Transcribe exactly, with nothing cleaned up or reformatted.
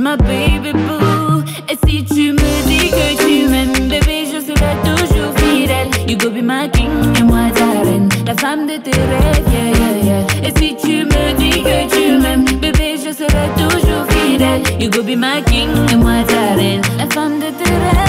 ma baby boo. Et si tu me dis que tu m'aimes, bébé, je serai toujours fidèle. You go be my king et moi ta reine, la femme de tes rêves, yeah, yeah, yeah. Et si tu me dis que tu m'aimes, bébé, je serai toujours fidèle. You go be my king et moi ta reine, la femme de tes rêves.